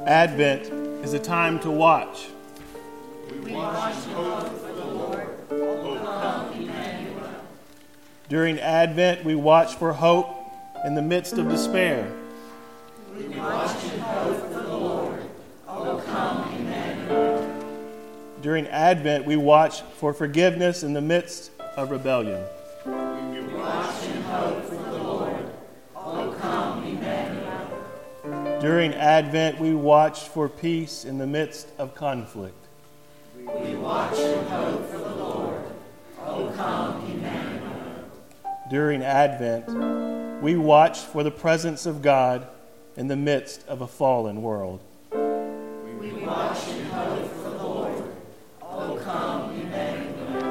Advent is a time to watch. We watch and hope for the Lord. O come, Emmanuel. During Advent, we watch for hope in the midst of despair. We watch and hope for the Lord. O come, Emmanuel. During Advent, we watch for forgiveness in the midst of rebellion. We watch and hope for the Lord. O come, Emmanuel. During Advent, we watch for peace in the midst of conflict. We watch and hope for the Lord. O come, Emmanuel. During Advent, we watch for the presence of God in the midst of a fallen world. We watch and hope for the Lord. O come, Emmanuel.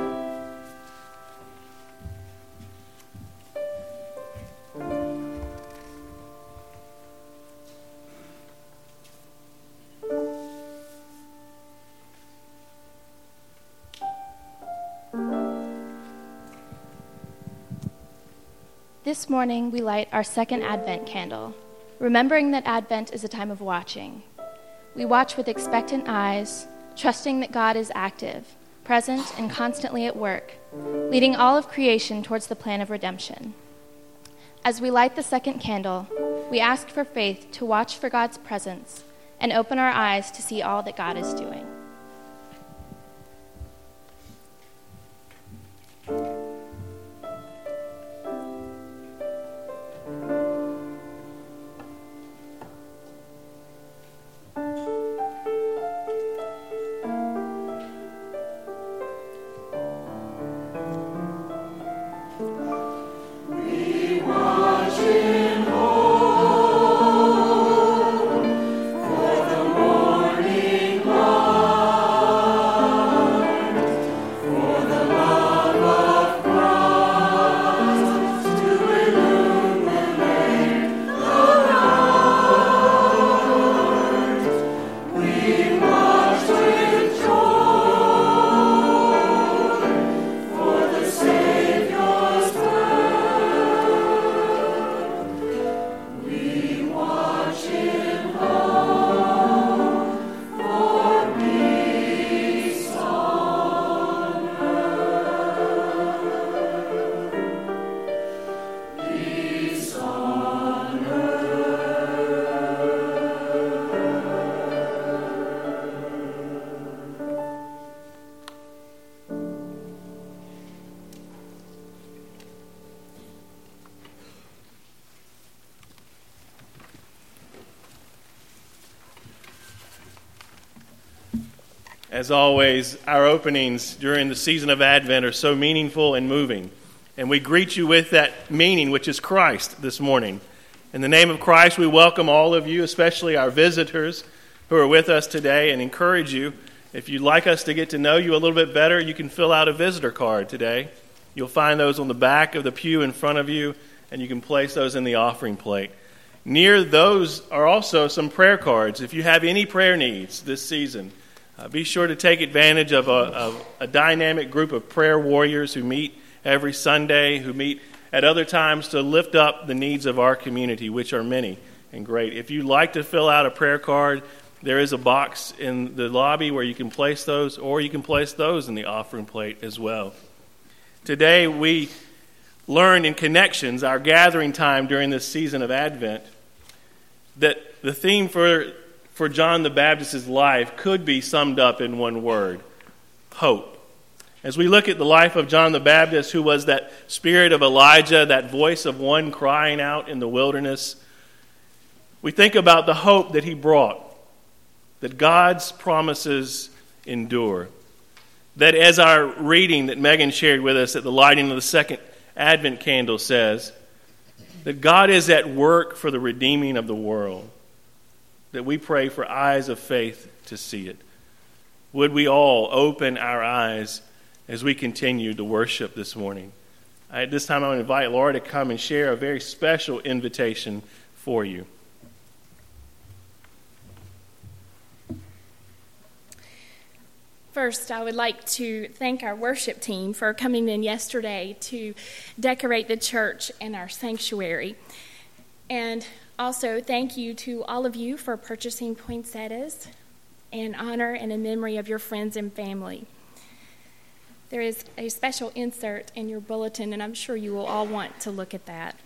This morning, we light our second Advent candle, remembering that Advent is a time of watching. We watch with expectant eyes, trusting that God is active, present, and constantly at work, leading all of creation towards the plan of redemption. As we light the second candle, we ask for faith to watch for God's presence and open our eyes to see all that God is doing. As always, our openings during the season of Advent are so meaningful and moving. And we greet you with that meaning, which is Christ, this morning. In the name of Christ, we welcome all of you, especially our visitors who are with us today, and encourage you, if you'd like us to get to know you a little bit better, you can fill out a visitor card today. You'll find those on the back of the pew in front of you, and you can place those in the offering plate. Near those are also some prayer cards. If you have any prayer needs this season, be sure to take advantage of a dynamic group of prayer warriors who meet every Sunday, who meet at other times to lift up the needs of our community, which are many and great. If you'd like to fill out a prayer card, there is a box in the lobby where you can place those, or you can place those in the offering plate as well. Today we learned in Connections, our gathering time during this season of Advent, that the theme for John the Baptist's life could be summed up in one word: hope. As we look at the life of John the Baptist, who was that spirit of Elijah, that voice of one crying out in the wilderness, we think about the hope that he brought, that God's promises endure. That, as our reading that Megan shared with us at the lighting of the second Advent candle says, that God is at work for the redeeming of the world. That we pray for eyes of faith to see it. Would we all open our eyes as we continue to worship this morning? At this time, I want to invite Laura to come and share a very special invitation for you. First, I would like to thank our worship team for coming in yesterday to decorate the church and our sanctuary. And Also, thank you to all of you for purchasing poinsettias in honor and in memory of your friends and family. There is a special insert in your bulletin, and I'm sure you will all want to look at that.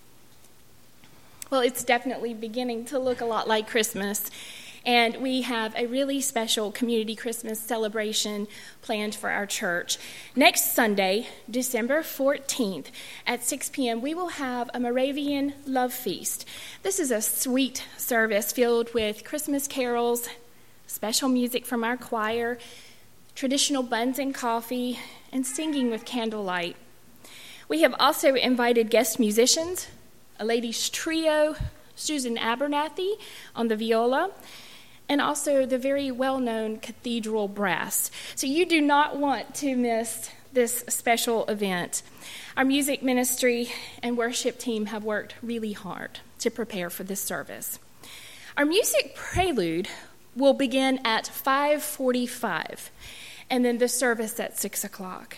Well, it's definitely beginning to look a lot like Christmas, and we have a really special community Christmas celebration planned for our church. Next Sunday, December 14th at 6 p.m., we will have a Moravian Love Feast. This is a sweet service filled with Christmas carols, special music from our choir, traditional buns and coffee, and singing with candlelight. We have also invited guest musicians, a ladies' trio, Susan Abernathy on the viola, and also the very well-known Cathedral Brass. So you do not want to miss this special event. Our music ministry and worship team have worked really hard to prepare for this service. Our music prelude will begin at 5:45, and then the service at 6 o'clock.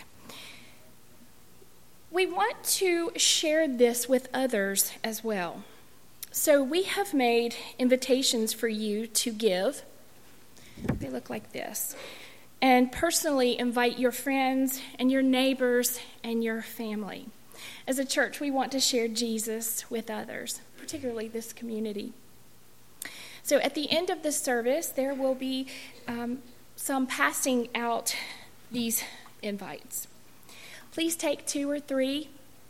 We want to share this with others as well. So we have made invitations for you to give. They look like this. And personally invite your friends and your neighbors and your family. As a church, we want to share Jesus with others, particularly this community. So at the end of the service, there will be some passing out these invites. Please take 2 or 3.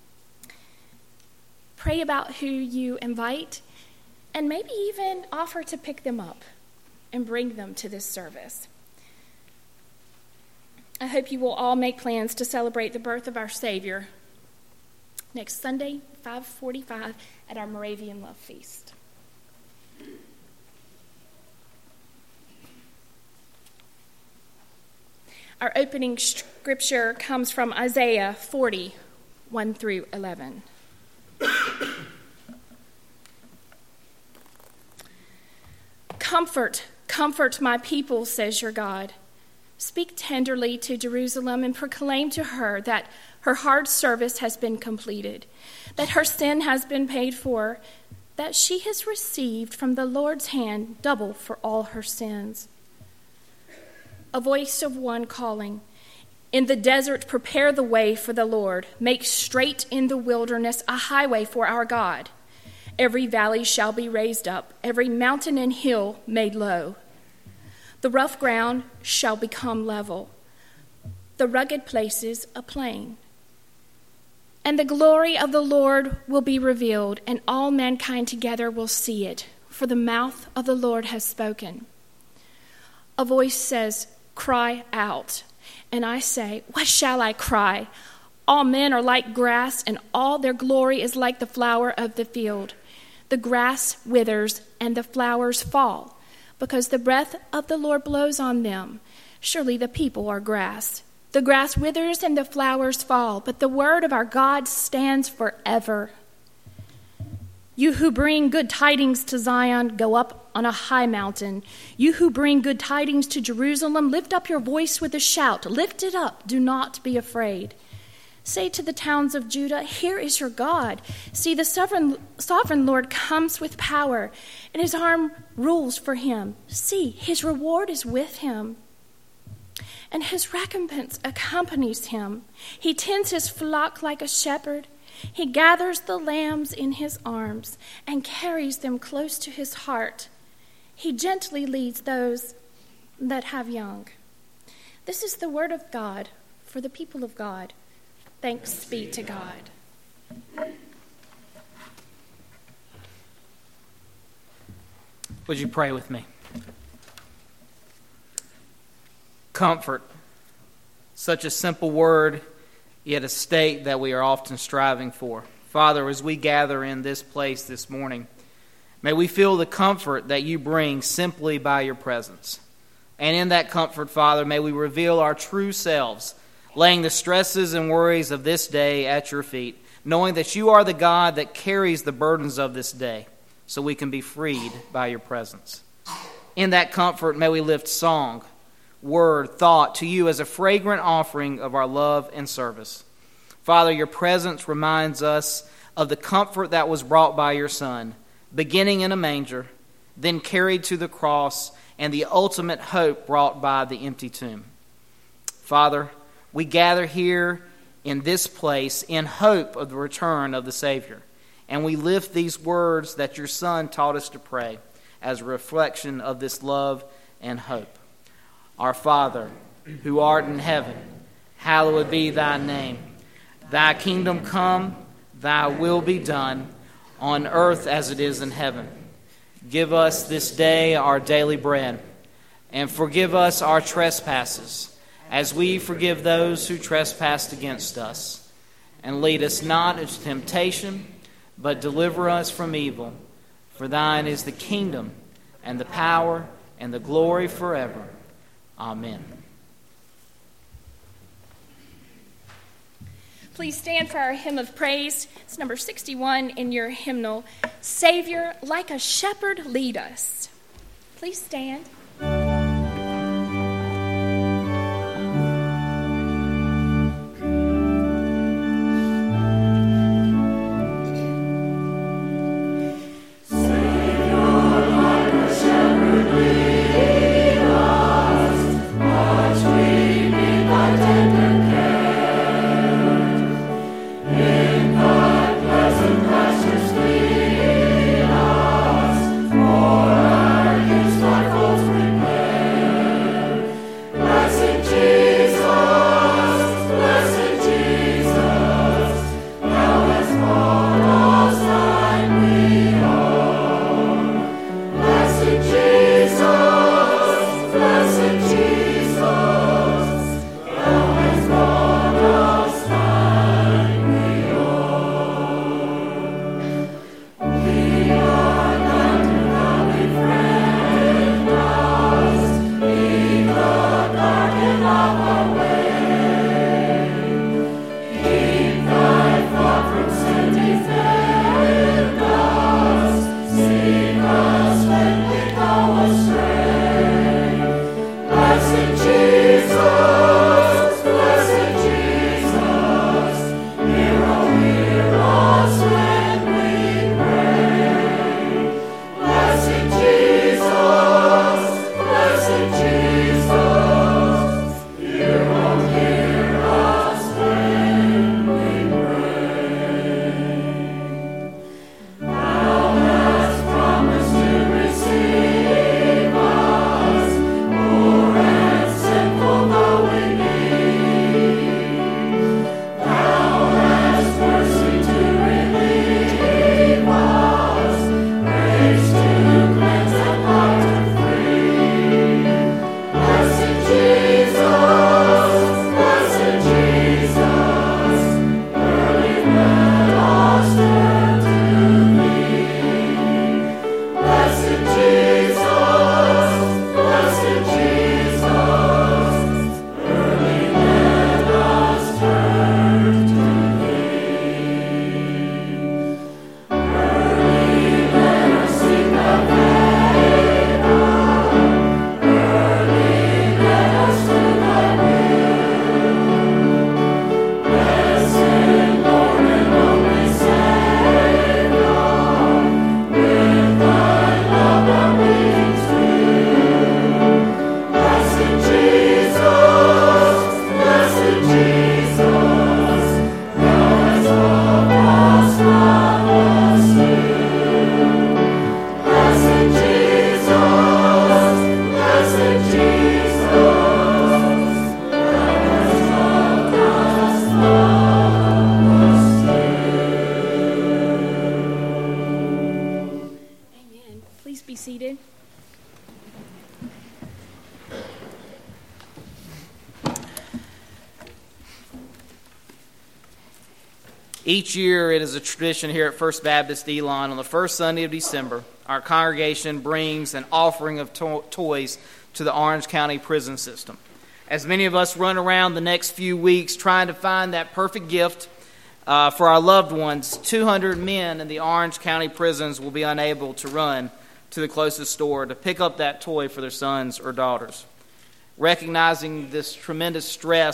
Pray about who you invite, and maybe even offer to pick them up and bring them to this service. I hope you will all make plans to celebrate the birth of our Savior next Sunday, 5:45, at our Moravian Love Feast. Our opening scripture comes from Isaiah 40, 1 through 11. Comfort, comfort my people, says your God. Speak tenderly to Jerusalem and proclaim to her that her hard service has been completed, that her sin has been paid for, that she has received from the Lord's hand double for all her sins. A voice of one calling, in the desert prepare the way for the Lord, make straight in the wilderness a highway for our God. Every valley shall be raised up, every mountain and hill made low. The rough ground shall become level, the rugged places a plain. And the glory of the Lord will be revealed, and all mankind together will see it, for the mouth of the Lord has spoken. A voice says, cry out. And I say, what shall I cry? All men are like grass, and all their glory is like the flower of the field. The grass withers, and the flowers fall, because the breath of the Lord blows on them. Surely the people are grass. The grass withers and the flowers fall, but the word of our God stands forever. You who bring good tidings to Zion, go up on a high mountain. You who bring good tidings to Jerusalem, lift up your voice with a shout. Lift it up, do not be afraid. Say to the towns of Judah, here is your God. See, the sovereign Lord comes with power, and his arm rules for him. See, his reward is with him, and his recompense accompanies him. He tends his flock like a shepherd. He gathers the lambs in his arms and carries them close to his heart. He gently leads those that have young. This is the word of God for the people of God. Thanks be to God. Would you pray with me? Comfort. Such a simple word, yet a state that we are often striving for. Father, as we gather in this place this morning, may we feel the comfort that you bring simply by your presence. And in that comfort, Father, may we reveal our true selves, laying the stresses and worries of this day at your feet, knowing that you are the God that carries the burdens of this day, so we can be freed by your presence. In that comfort, may we lift song, word, thought to you as a fragrant offering of our love and service. Father, your presence reminds us of the comfort that was brought by your Son, beginning in a manger, then carried to the cross, and the ultimate hope brought by the empty tomb. Father, we gather here in this place in hope of the return of the Savior, and we lift these words that your Son taught us to pray as a reflection of this love and hope. Our Father, who art in heaven, hallowed be thy name. Thy kingdom come, thy will be done, on earth as it is in heaven. Give us this day our daily bread, and forgive us our trespasses, as we forgive those who trespass against us. And lead us not into temptation, but deliver us from evil. For thine is the kingdom, and the power, and the glory forever. Amen. Please stand for our hymn of praise. It's number 61 in your hymnal. Savior, like a shepherd, lead us. Please stand. Seated. Each year, it is a tradition here at First Baptist Elon on the first Sunday of December, our congregation brings an offering of toys to the Orange County prison system. As many of us run around the next few weeks trying to find that perfect gift for our loved ones, 200 men in the Orange County prisons will be unable to run to the closest store to pick up that toy for their sons or daughters. Recognizing this tremendous stress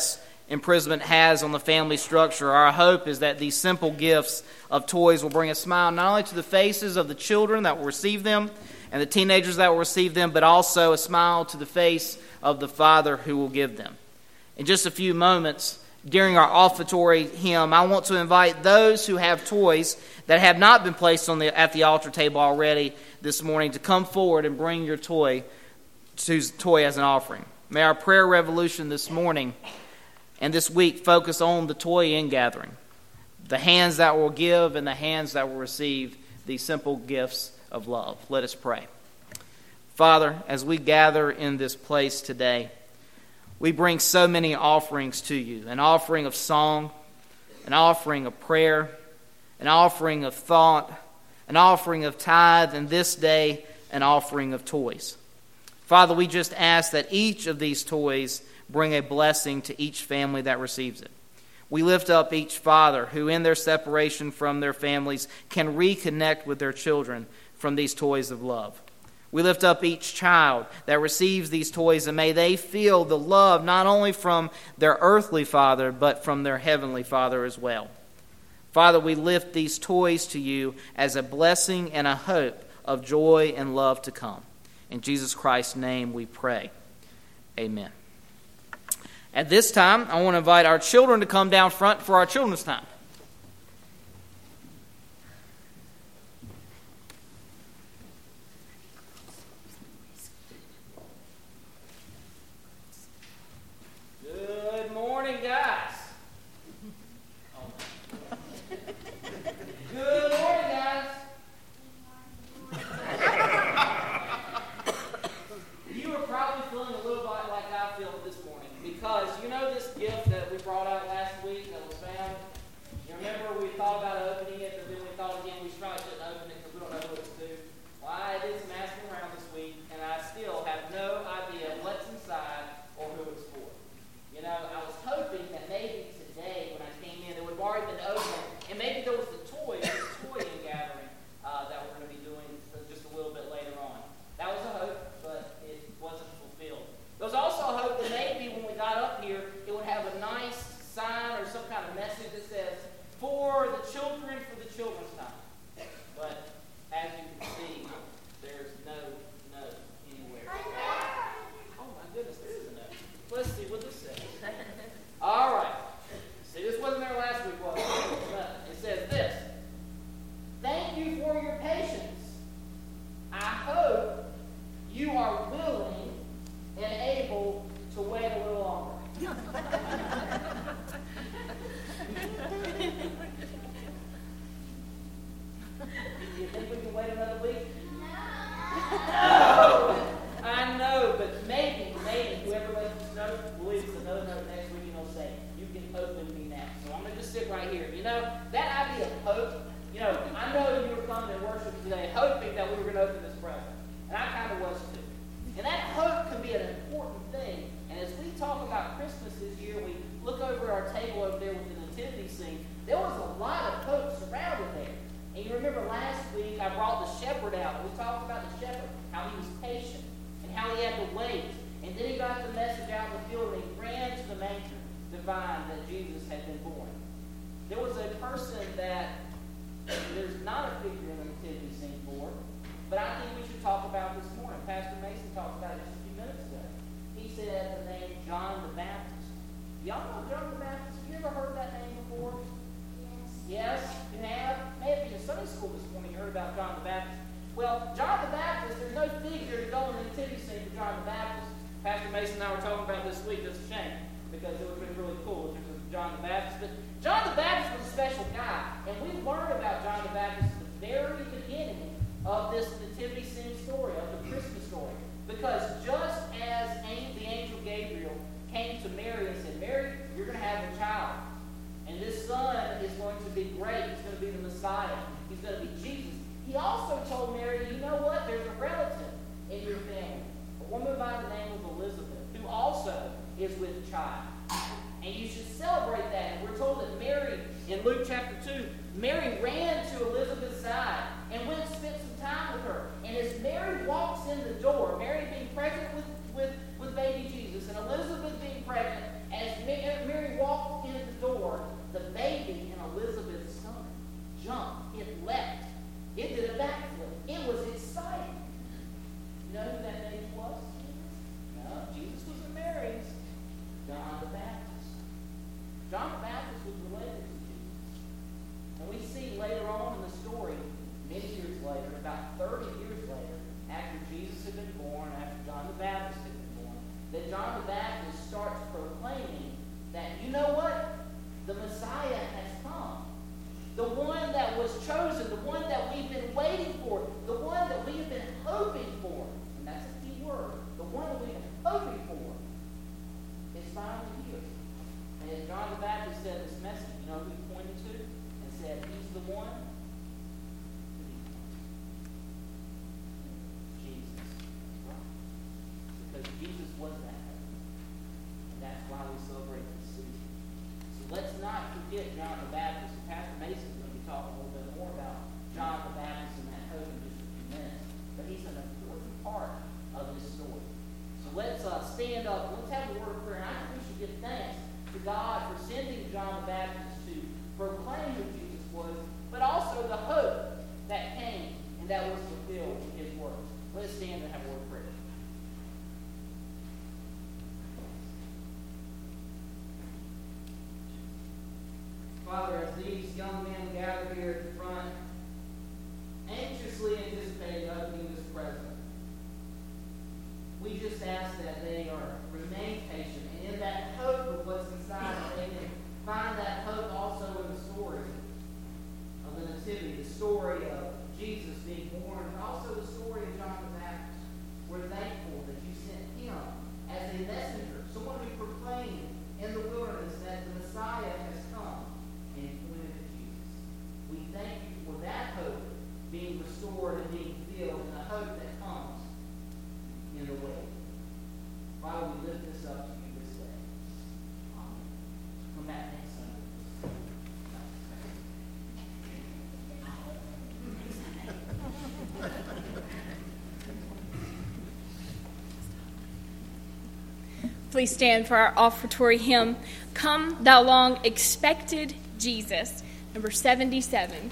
imprisonment has on the family structure. Our hope is that these simple gifts of toys will bring a smile not only to the faces of the children that will receive them and the teenagers that will receive them, but also a smile to the face of the Father who will give them. In just a few moments, during our offertory hymn, I want to invite those who have toys that have not been placed at the altar table already this morning to come forward and bring your toy as an offering. May our prayer revolution this morning and this week focus on the toy ingathering, the hands that will give and the hands that will receive these simple gifts of love. Let us pray. Father, as we gather in this place today, we bring so many offerings to you, an offering of song, an offering of prayer, an offering of thought, an offering of tithe, and this day, an offering of toys. Father, we just ask that each of these toys bring a blessing to each family that receives it. We lift up each father who in their separation from their families can reconnect with their children from these toys of love. We lift up each child that receives these toys, and may they feel the love not only from their earthly father, but from their heavenly Father as well. Father, we lift these toys to you as a blessing and a hope of joy and love to come. In Jesus Christ's name we pray. Amen. At this time, I want to invite our children to come down front for our children's time. Good morning, guys. Good morning, guys. You are probably feeling a little bit like I feel this morning, because you know this gift that we brought out last week that was found? You remember we thought about opening it, but then we thought again we probably shouldn't open it because we don't know what it's to. Well, I did some asking around this week, and I still have no idea what's inside or who it's for. You know, I was hoping that maybe today when I came in it would have already been open, and maybe there was the toy gathering that we're going to be doing just a little bit later on. That was a hope, but it wasn't fulfilled. There was also a hope that maybe when we got up here, it would have a nice sign or some kind of message that says, "For the children, for the children's time." But as you can see, there's no note anywhere. Oh my goodness, there is a note. Let's see what this says. All right. See, this wasn't there last week, was it? It says this: "Thank you for your patience. I hope you are willing and able to wait a little longer." Do you think we can wait another week? No! I know, but maybe whoever lets us know will leave us another note next week and he'll say, "You can open me now." So I'm going to just sit right here. You know, that idea of hope, you know, I know you were coming to worship today hoping that we were going to open this present. And I kind of was too. And that hope can be an important thing. And as we talk about Christmas this year, we look over our table over there with the nativity scene, there was a lot of hope surrounded there. And you remember last week I brought the shepherd out. We talked about the shepherd, how he was patient, and how he had to wait. And then he got the message out in the field, and he ran to the manger to find that Jesus had been born. There was a person that there's not a figure in the nativity scene for, but I think we should talk about this morning. Pastor Mason talked about it just a few minutes ago. He said the name John the Baptist. Y'all know John the Baptist? Have you ever heard that name before? Yes, you have. Maybe in Sunday school this morning you heard about John the Baptist. Well, John the Baptist, there's no figure to go in the nativity scene for John the Baptist. Pastor Mason and I were talking about this week. That's a shame, because it would have been really cool if it was John the Baptist. But John the Baptist was a special guy, and we learned about John the Baptist at the very beginning of this nativity scene story, of the Christmas story. Because just as the angel Gabriel came to Mary and said, "Mary, you're going to have a child. And this son is going to be great. He's going to be the Messiah. He's going to be Jesus." He also told Mary, "You know what? There's a relative in your family, a woman by the name of Elizabeth, who also is with child. And you should celebrate that." And we're told that Mary, in Luke chapter 2, Mary ran to Elizabeth's side and went and spent some time with her. And as Mary walks in the door, Mary being pregnant with baby Jesus, and Elizabeth being pregnant, as Mary walked in the door, the baby in Elizabeth's stomach jumped. It leapt. It did a backflip. It was exciting. You know who that baby was? No, Jesus was in Mary's. John the Baptist. John the Baptist was related to Jesus. And we see later on in the story, many years later, about 30 years later, after Jesus had been born, after John the Baptist had been born, that John the Baptist starts proclaiming that, you know what? The Messiah has come. The one that was chosen, the one that we've been waiting for, the one that we have been hoping for. And that's a key word. The one that we've been hoping for is finally here. And as John the Baptist said this message, you know who he pointed to? And said, he's the one. Jesus. Right. Because Jesus was that hope. And that's why we celebrate this season. So let's not forget John the Baptist. And Pastor Mason is going to be talking a little bit more about John the Baptist and that hope in just a few minutes. But he's an important part of this story. So let's stand up. Let's have a word of prayer. And I think we should give thanks to God for sending John the Baptist to proclaim who Jesus was, but also the hope that came and that was fulfilled in his words. Let's stand and have a word of prayer. Father, as these young men gather here at the front, anxiously anticipating opening this present, we just ask that they remain patient, and in that hope of what's inside, they can find that hope also in the story of the Nativity, the story of Jesus being born, and also the story of John the Baptist. We're thankful that you sent him as a messenger, someone who proclaimed in the wilderness that the Messiah has come, and he pointed to Jesus. We thank you for that hope being restored and being filled, and the hope that comes in the way. Father, we lift this up to you this day. Amen. Come back next Sunday. Please stand for our offertory hymn, Come Thou Long Expected Jesus, number 77.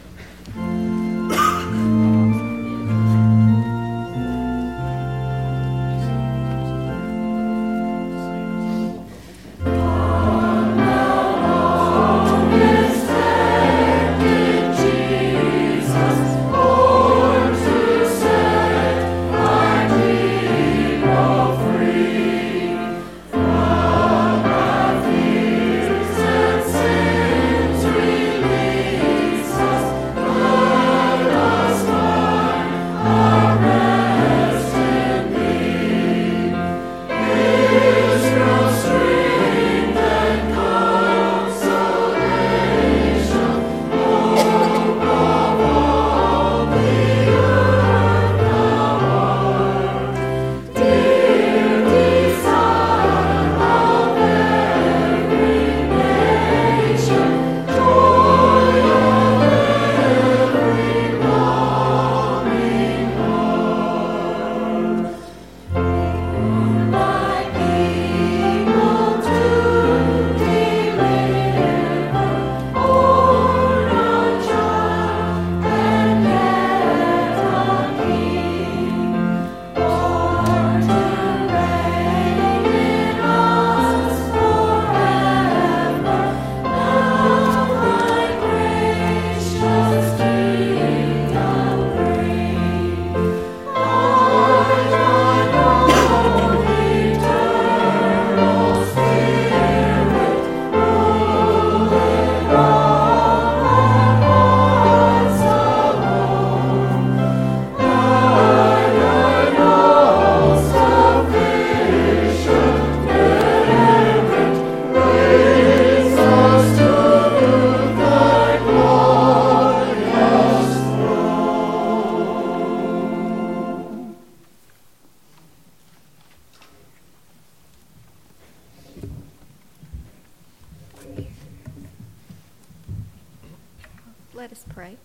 Let us pray.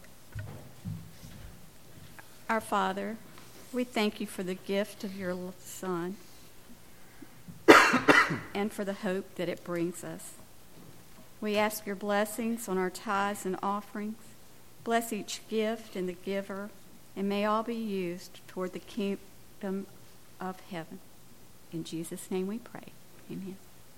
Our Father, we thank you for the gift of your Son. and for the hope that it brings us. We ask your blessings on our tithes and offerings. Bless each gift and the giver, and may all be used toward the kingdom of heaven. In Jesus' name we pray. Amen.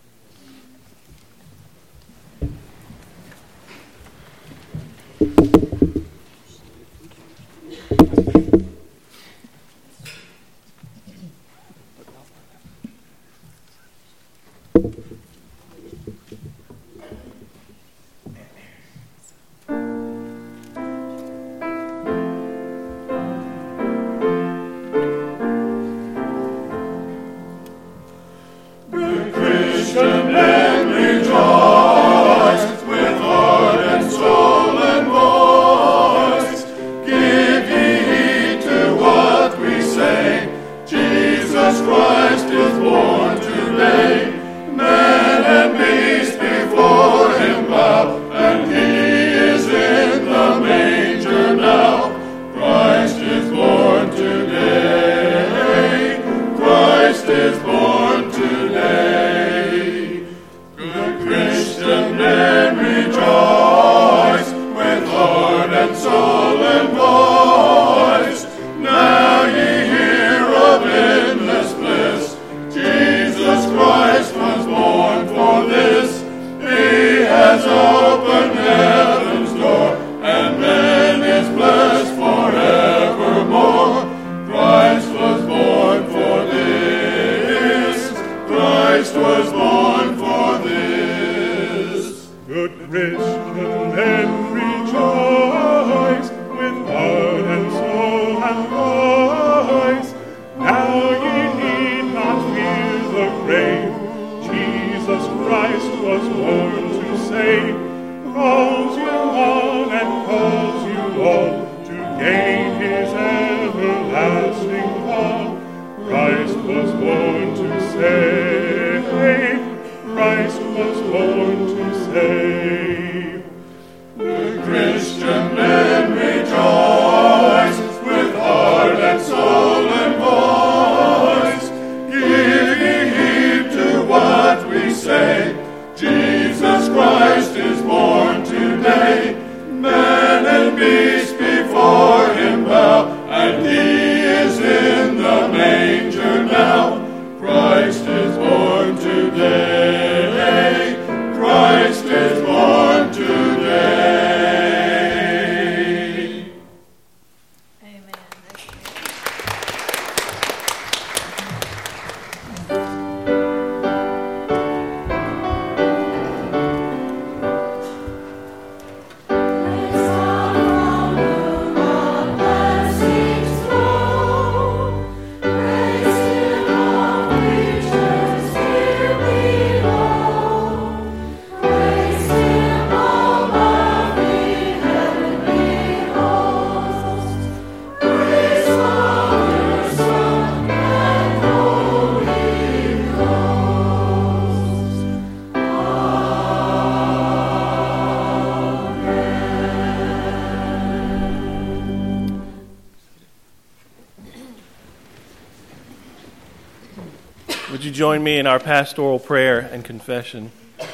Would you join me in our pastoral prayer and confession?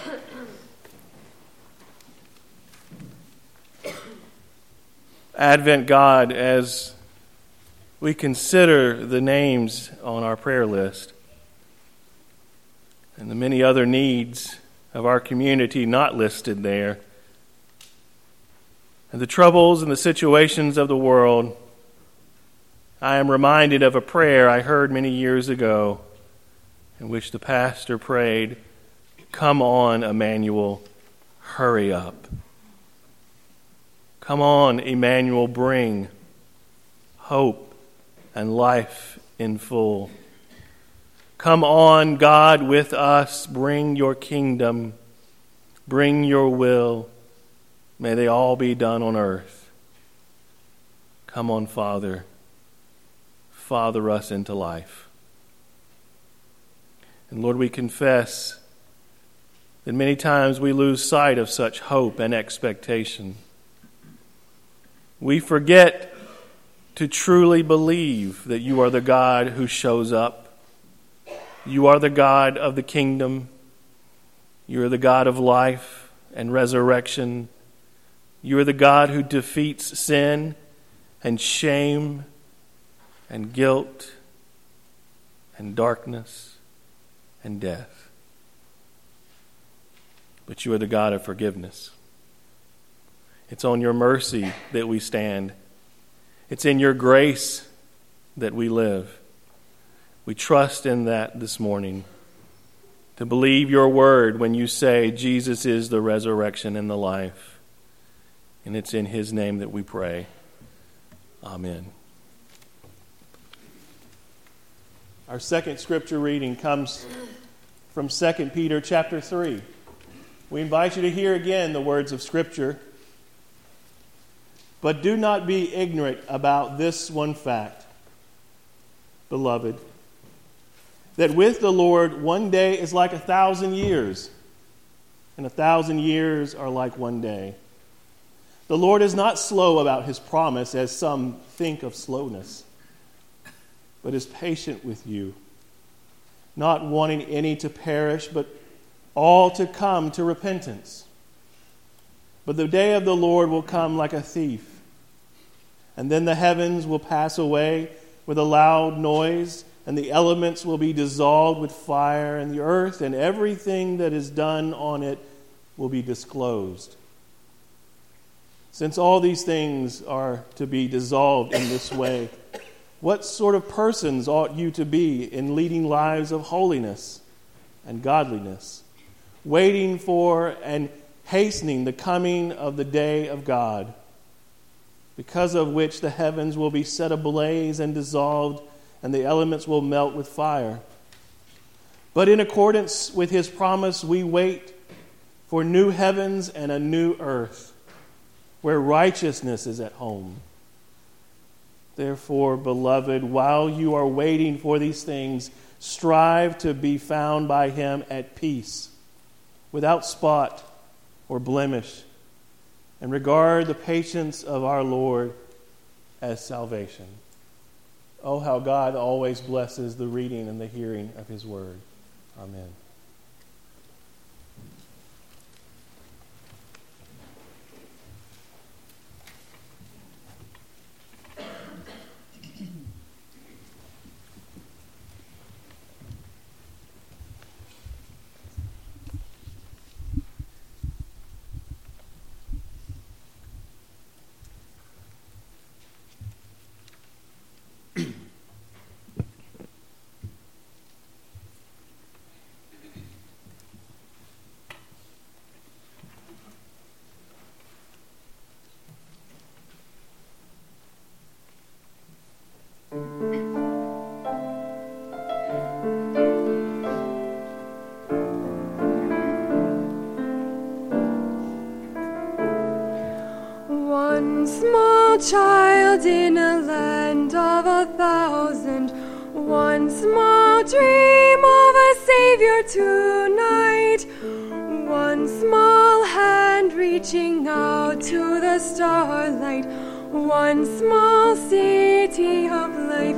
Advent God, as we consider the names on our prayer list and the many other needs of our community not listed there, and the troubles and the situations of the world, I am reminded of a prayer I heard many years ago in which the pastor prayed, "Come on, Emmanuel, hurry up." Come on, Emmanuel, bring hope and life in full. Come on, God with us, bring your kingdom, bring your will. May they all be done on earth. Come on, Father, father us into life. And Lord, we confess that many times we lose sight of such hope and expectation. We forget to truly believe that you are the God who shows up, You are the God of the kingdom. You are the God of life and resurrection. You are the God who defeats sin and shame and guilt and darkness and death. But you are the God of forgiveness. It's on your mercy that we stand. It's in your grace that we live. We trust in that this morning, to believe your word when you say Jesus is the resurrection and the life. And it's in his name that we pray. Amen. Our second scripture reading comes from 2 Peter chapter 3. We invite you to hear again the words of Scripture. But do not be ignorant about this one fact, beloved, that with the Lord 1 day is like 1,000 years, and 1,000 years are like 1 day. The Lord is not slow about his promise, as some think of slowness, but is patient with you, not wanting any to perish, but all to come to repentance. But the day of the Lord will come like a thief, and then the heavens will pass away with a loud noise, and the elements will be dissolved with fire, and the earth and everything that is done on it will be disclosed. Since all these things are to be dissolved in this way, what sort of persons ought you to be in leading lives of holiness and godliness, waiting for and hastening the coming of the day of God, because of which the heavens will be set ablaze and dissolved, and the elements will melt with fire? But in accordance with his promise, we wait for new heavens and a new earth, where righteousness is at home. Therefore, beloved, while you are waiting for these things, strive to be found by him at peace, without spot or blemish, and regard the patience of our Lord as salvation. Oh, how God always blesses the reading and the hearing of his word. Amen. One small child in a land of 1,000, one small dream of a Savior tonight, one small hand reaching out to the starlight, one small city of life.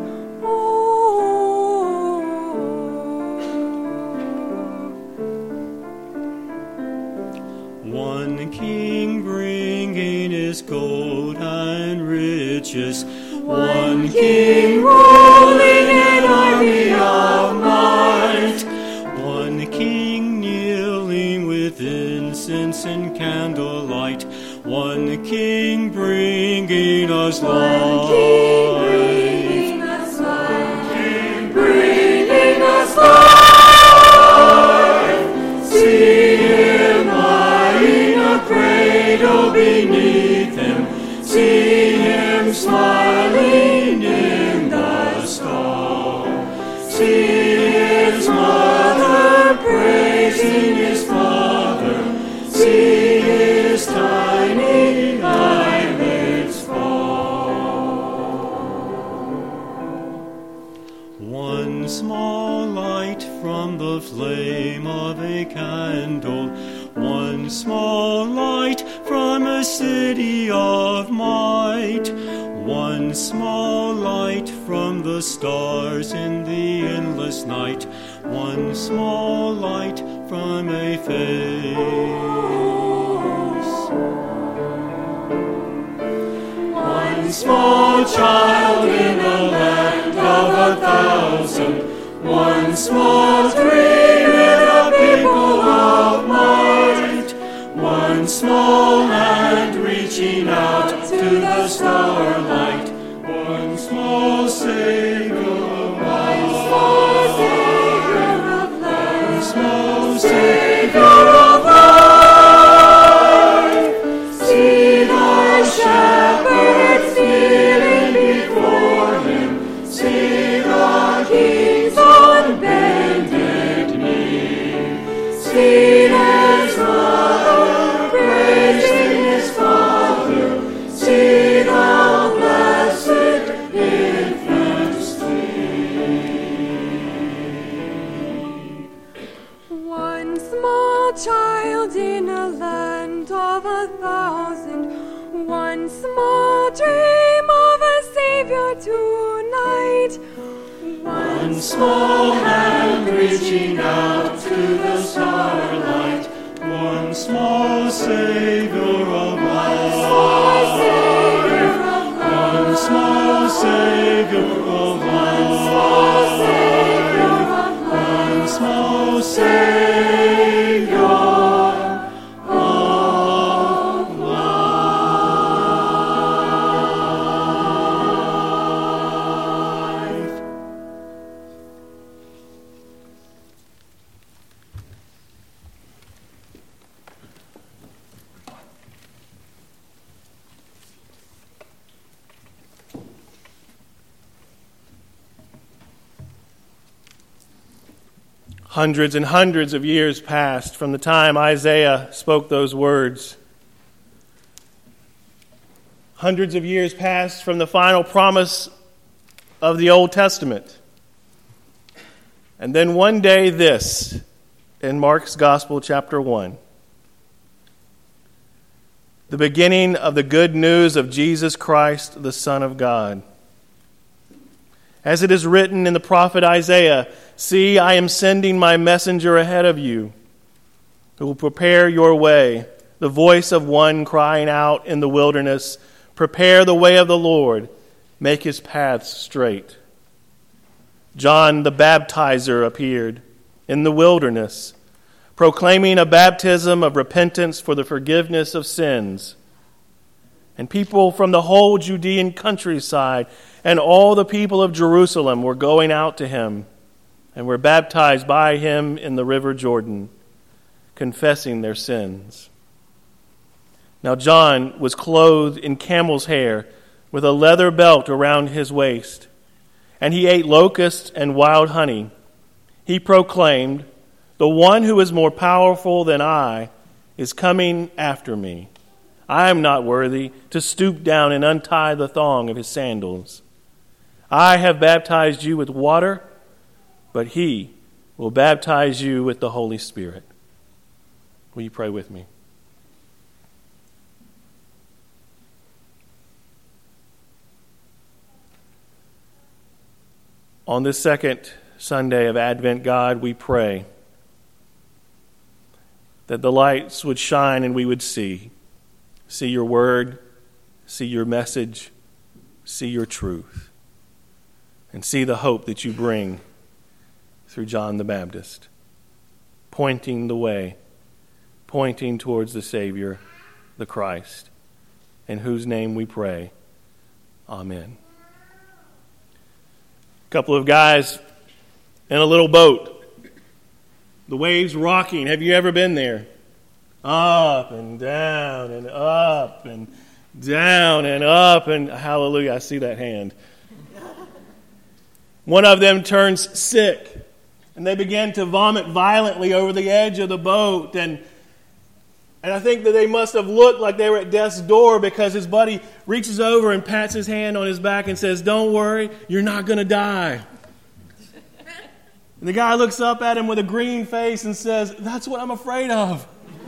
One king bringing his gold and riches, one king ruling an army of might, one king kneeling with incense and candlelight, one king bringing us life. Bringing us life. See him lying a cradle beneath him. See him smiling in the stall. See his mother praising his father. See his tiny eyelids fall. One small light from the flame of a candle, one small light from a city of might, one small light from the stars in the endless night, one small light from a face. One small child in a land of 1,000, one small dream in a people of might, one small hand reaching out to the starlight, one small Savior of life, one small Savior of life. See the shepherds kneeling before him, see the kings on bended knee, see his mother praising his father, see the blessed infant sleep. One small child in a land of 1,000, one small dream of a Savior tonight. One small hand reaching out to the starlight, one small Savior of life, one small Savior of life, one small Savior of life. Hundreds and hundreds of years passed from the time Isaiah spoke those words. Hundreds of years passed from the final promise of the Old Testament. And then one day this, in Mark's Gospel, chapter 1. The beginning of the good news of Jesus Christ, the Son of God. As it is written in the prophet Isaiah, "See, I am sending my messenger ahead of you, who will prepare your way, the voice of one crying out in the wilderness, prepare the way of the Lord, make his paths straight." John the baptizer appeared in the wilderness, proclaiming a baptism of repentance for the forgiveness of sins. And people from the whole Judean countryside and all the people of Jerusalem were going out to him and were baptized by him in the river Jordan, confessing their sins. Now John was clothed in camel's hair with a leather belt around his waist, and he ate locusts and wild honey. He proclaimed, "The one who is more powerful than I is coming after me. I am not worthy to stoop down and untie the thong of his sandals. I have baptized you with water, but he will baptize you with the Holy Spirit." Will you pray with me? On this second Sunday of Advent, God, we pray that the lights would shine and we would see your word, see your message, see your truth, and see the hope that you bring through John the Baptist, pointing the way, pointing towards the Savior, the Christ, in whose name we pray. Amen. A couple of guys in a little boat, the waves rocking. Have you ever been there? Up and down and up and down and up and hallelujah, I see that hand. One of them turns sick and they begin to vomit violently over the edge of the boat, and I think that they must have looked like they were at death's door, because his buddy reaches over and pats his hand on his back and says, "Don't worry, you're not going to die." And the guy looks up at him with a green face and says, "That's what I'm afraid of."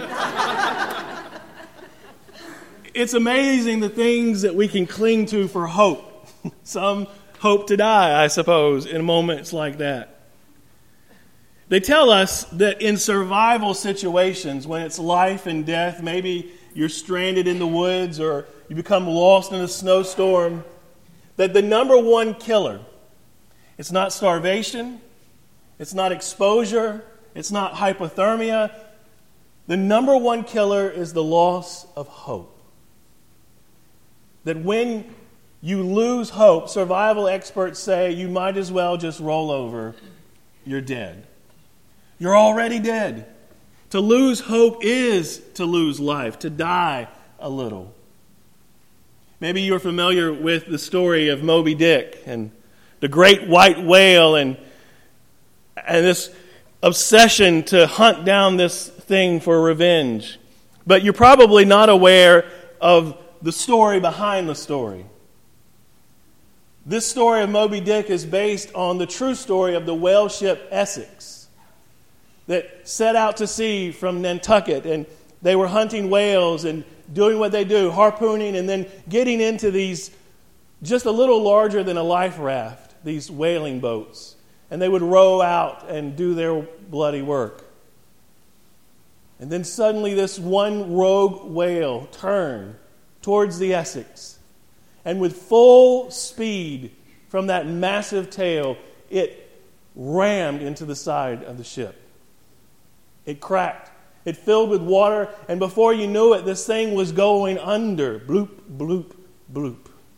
It's amazing the things that we can cling to for hope. Some hope to die, I suppose, in moments like that. They tell us that in survival situations, when it's life and death, maybe you're stranded in the woods or you become lost in a snowstorm, that the number one killer, it's not starvation, it's not exposure, it's not hypothermia. The number one killer is the loss of hope. That when you lose hope, survival experts say you might as well just roll over. You're dead. You're already dead. To lose hope is to lose life, to die a little. Maybe you're familiar with the story of Moby Dick and the great white whale and this obsession to hunt down this thing for revenge. But you're probably not aware of the story behind the story. This story of Moby Dick is based on the true story of the whale ship Essex that set out to sea from Nantucket, and they were hunting whales and doing what they do, harpooning, and then getting into these just a little larger than a life raft, these whaling boats. And they would row out and do their bloody work. And then suddenly this one rogue whale turned towards the Essex, and with full speed from that massive tail, it rammed into the side of the ship. It cracked. It filled with water, and before you knew it, this thing was going under. Bloop, bloop, bloop.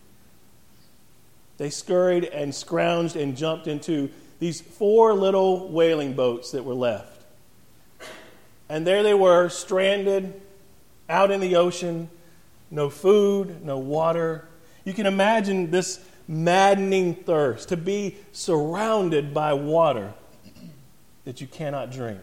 They scurried and scrounged and jumped into these 4 little whaling boats that were left. And there they were, stranded, out in the ocean, no food, no water. You can imagine this maddening thirst, to be surrounded by water that you cannot drink.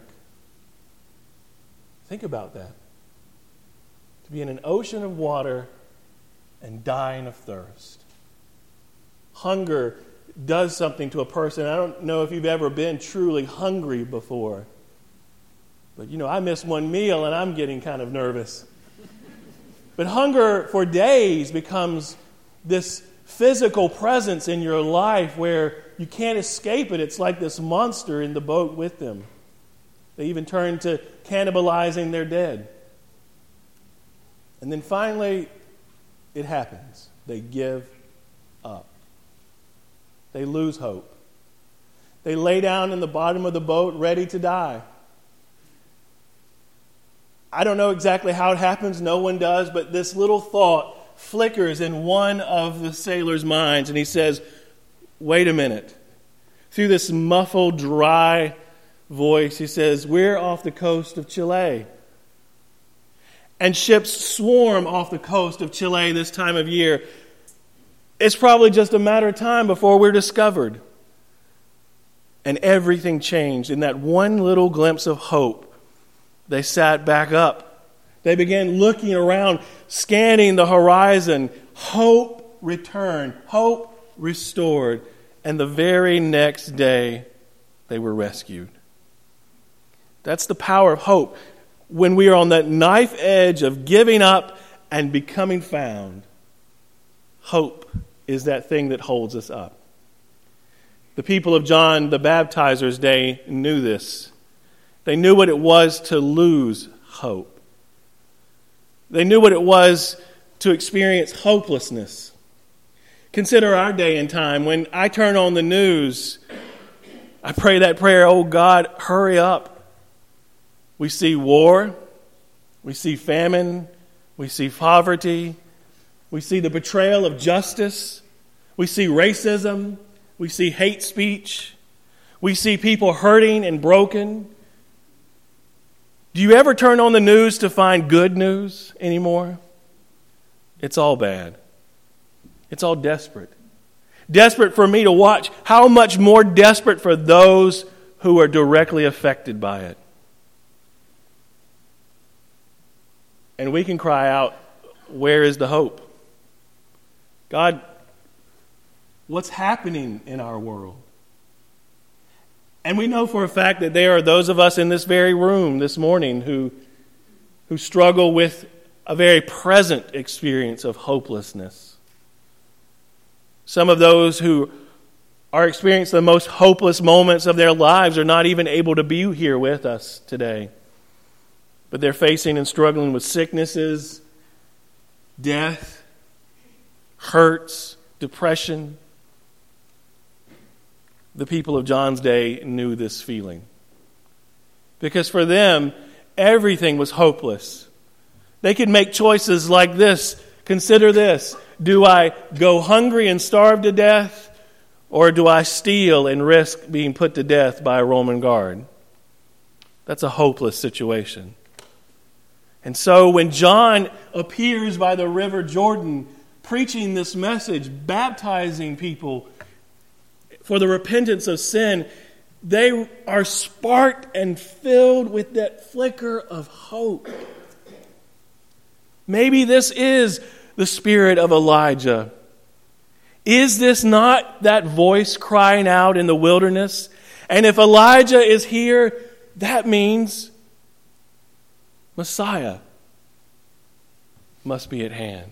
Think about that. To be in an ocean of water and dying of thirst. Hunger does something to a person. I don't know if you've ever been truly hungry before. But, I miss one meal and I'm getting kind of nervous. But hunger for days becomes this physical presence in your life where you can't escape it. It's like this monster in the boat with them. They even turn to cannibalizing their dead. And then finally, it happens. They give up. They lose hope. They lay down in the bottom of the boat ready to die. I don't know exactly how it happens. No one does. But this little thought flickers in one of the sailors' minds. And he says, wait a minute. Through this muffled, dry voice, he says, we're off the coast of Chile. And ships swarm off the coast of Chile this time of year. It's probably just a matter of time before we're discovered. And everything changed. In that one little glimpse of hope, they sat back up. They began looking around, scanning the horizon. Hope returned. Hope restored. And the very next day, they were rescued. That's the power of hope. When we are on that knife edge of giving up and becoming found, hope is that thing that holds us up. The people of John the Baptizer's day knew this. They knew what it was to lose hope. They knew what it was to experience hopelessness. Consider our day and time. When I turn on the news, I pray that prayer, oh God, hurry up. We see war, we see famine, we see poverty, we see the betrayal of justice, we see racism, we see hate speech, we see people hurting and broken. Do you ever turn on the news to find good news anymore? It's all bad. It's all desperate. Desperate for me to watch. How much more desperate for those who are directly affected by it. And we can cry out, where is the hope? God, what's happening in our world? And we know for a fact that there are those of us in this very room this morning who struggle with a very present experience of hopelessness. Some of those who are experiencing the most hopeless moments of their lives are not even able to be here with us today. But they're facing and struggling with sicknesses, death, hurts, depression. The people of John's day knew this feeling. Because for them, everything was hopeless. They could make choices like this. Consider this. Do I go hungry and starve to death? Or do I steal and risk being put to death by a Roman guard? That's a hopeless situation. And so when John appears by the river Jordan, preaching this message, baptizing people for the repentance of sin, they are sparked and filled with that flicker of hope. Maybe this is the spirit of Elijah. Is this not that voice crying out in the wilderness? And if Elijah is here, that means Messiah must be at hand.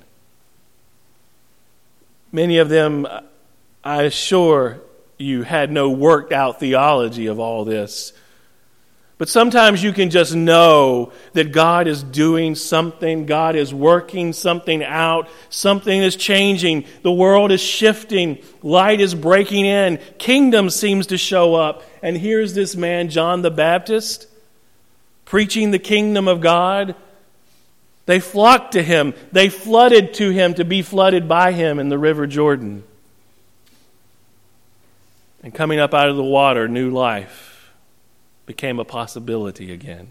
Many of them, I assure you, had no worked out theology of all this. But sometimes you can just know that God is doing something, God is working something out, something is changing, the world is shifting, light is breaking in, kingdom seems to show up. And here's this man, John the Baptist, preaching the kingdom of God. They flocked to him, they flooded to him to be flooded by him in the river Jordan. And coming up out of the water, new life became a possibility again.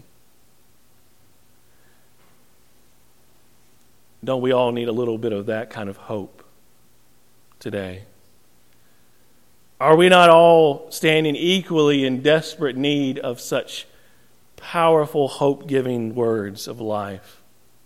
Don't we all need a little bit of that kind of hope today? Are we not all standing equally in desperate need of such powerful, hope-giving words of life?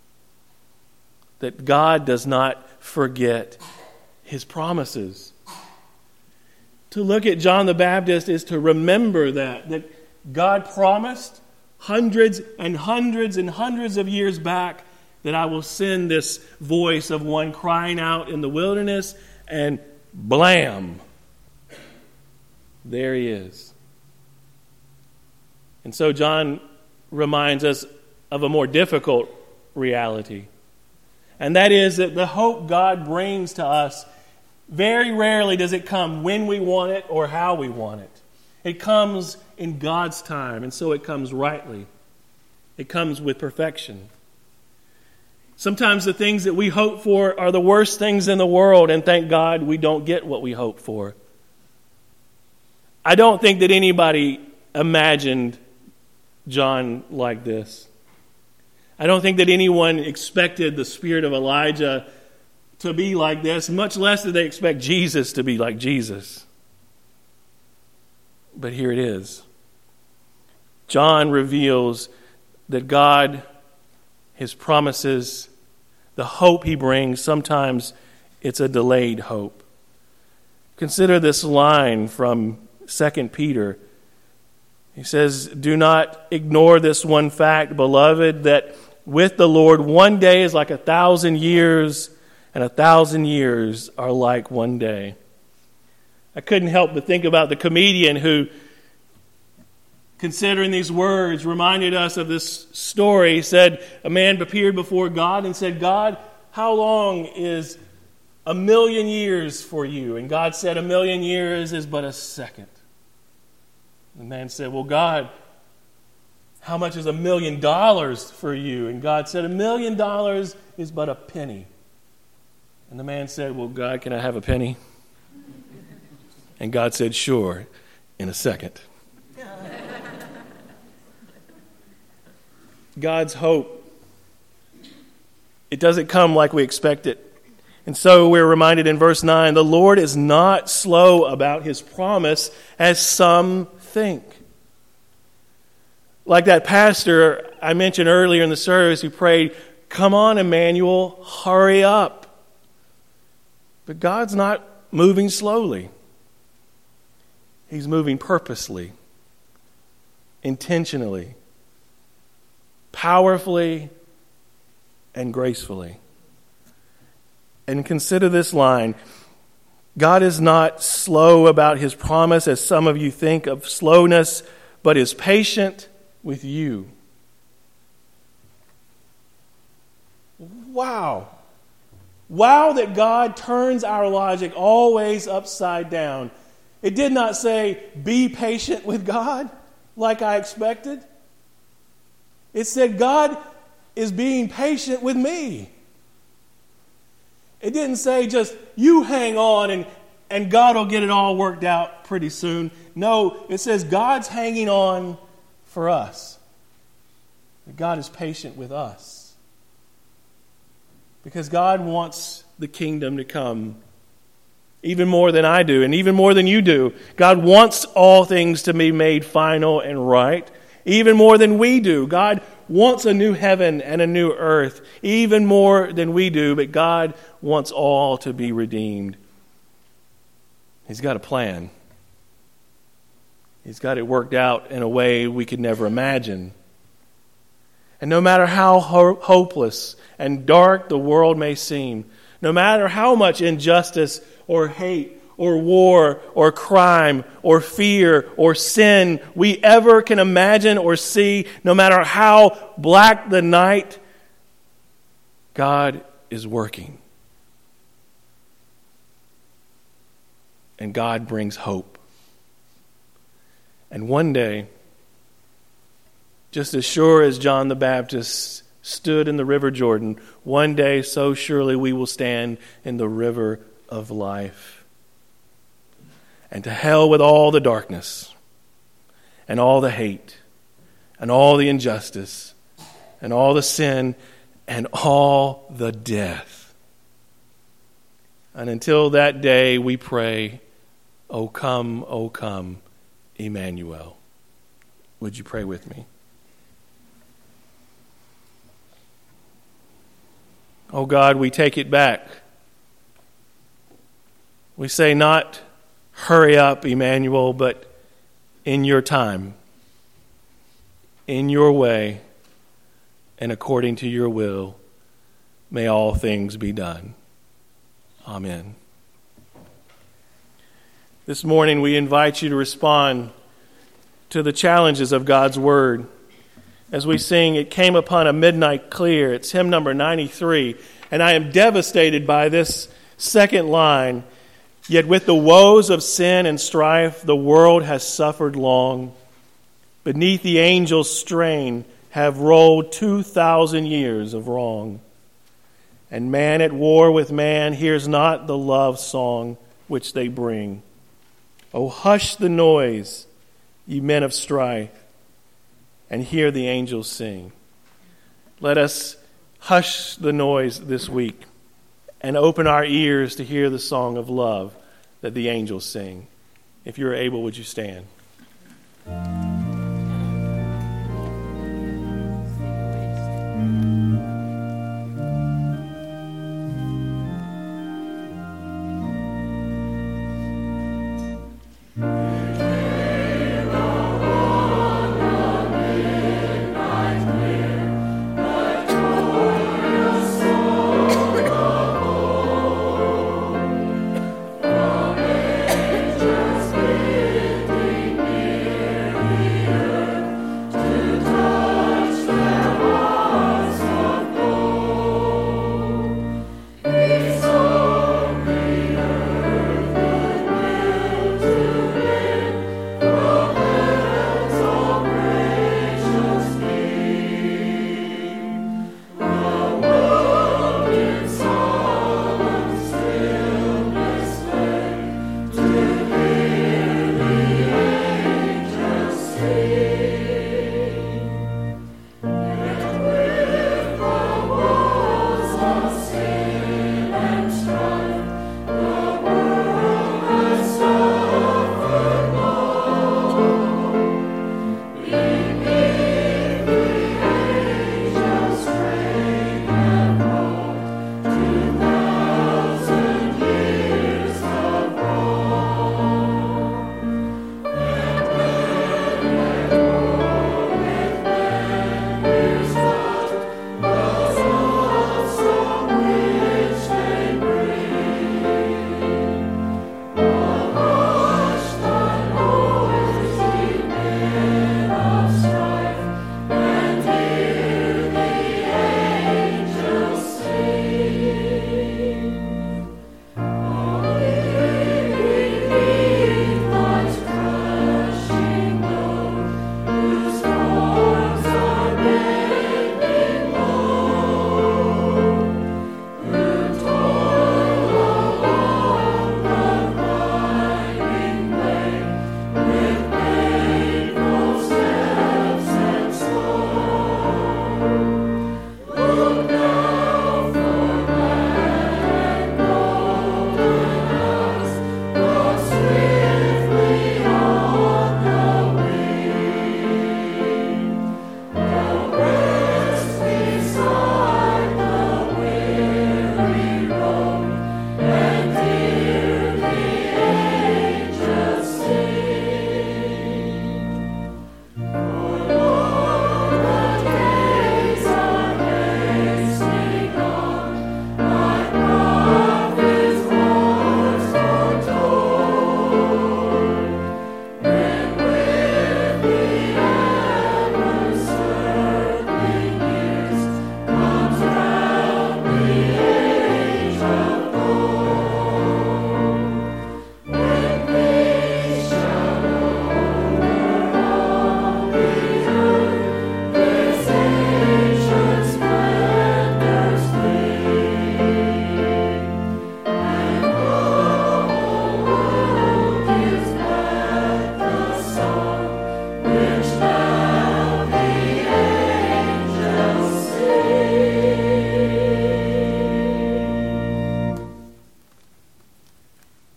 That God does not forget His promises. To look at John the Baptist is to remember that God promised hundreds and hundreds and hundreds of years back that I will send this voice of one crying out in the wilderness, and blam, there he is. And so John reminds us of a more difficult reality, and that is that the hope God brings to us, very rarely does it come when we want it or how we want it. It comes in God's time, and so it comes rightly. It comes with perfection. Sometimes the things that we hope for are the worst things in the world, and thank God we don't get what we hope for. I don't think that anybody imagined John like this. I don't think that anyone expected the spirit of Elijah to be like this, much less did they expect Jesus to be like Jesus. But here it is. John reveals that God, His promises, the hope He brings, sometimes it's a delayed hope. Consider this line from 2 Peter. He says, "Do not ignore this one fact, beloved, that with the Lord 1 day is like 1,000 years, and 1,000 years are like 1 day." I couldn't help but think about the comedian who, considering these words, reminded us of this story. He said, a man appeared before God and said, "God, how long is 1,000,000 years for you?" And God said, 1,000,000 years is but a second. The man said, "Well, God, how much is $1,000,000 for you?" And God said, $1,000,000 is but a penny. And the man said, "Well, God, can I have a penny?" And God said, "Sure, in a second." God's hope, it doesn't come like we expect it. And so we're reminded in verse 9, the Lord is not slow about His promise, as some think. Like that pastor I mentioned earlier in the service who prayed, "Come on, Emmanuel, hurry up." But God's not moving slowly. He's moving purposely, intentionally, powerfully, and gracefully. And consider this line. God is not slow about his promise, as some of you think of slowness, but is patient with you. Wow. Wow that God turns our logic always upside down. It did not say, be patient with God, like I expected. It said, God is being patient with me. It didn't say just, you hang on and God will get it all worked out pretty soon. No, it says God's hanging on for us. That God is patient with us. Because God wants the kingdom to come even more than I do and even more than you do. God wants all things to be made final and right, even more than we do. God wants a new heaven and a new earth, even more than we do, but God wants all to be redeemed. He's got a plan. He's got it worked out in a way we could never imagine. And no matter how hopeless and dark the world may seem, no matter how much injustice or hate or war or crime or fear or sin we ever can imagine or see, no matter how black the night, God is working. And God brings hope. And one day, just as sure as John the Baptist stood in the river Jordan, one day so surely we will stand in the river of life. And to hell with all the darkness and all the hate and all the injustice and all the sin and all the death. And until that day we pray, O come, Emmanuel. Would you pray with me? Oh God, we take it back. We say not, hurry up, Emmanuel, but in your time, in your way, and according to your will, may all things be done. Amen. This morning we invite you to respond to the challenges of God's Word. As we sing, It Came Upon a Midnight Clear. It's hymn number 93. And I am devastated by this second line. Yet with the woes of sin and strife, the world has suffered long. Beneath the angel's strain have rolled 2,000 years of wrong. And man at war with man hears not the love song which they bring. Oh, hush the noise, ye men of strife, and hear the angels sing. Let us hush the noise this week and open our ears to hear the song of love that the angels sing. If you're able, would you stand?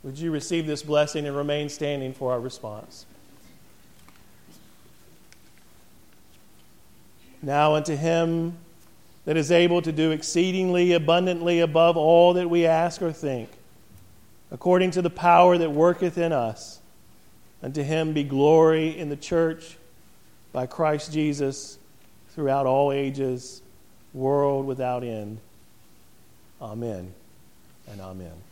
Would you receive this blessing and remain standing for our response? Now unto him that is able to do exceedingly abundantly above all that we ask or think, according to the power that worketh in us, unto him be glory in the church by Christ Jesus throughout all ages, world without end. Amen and amen.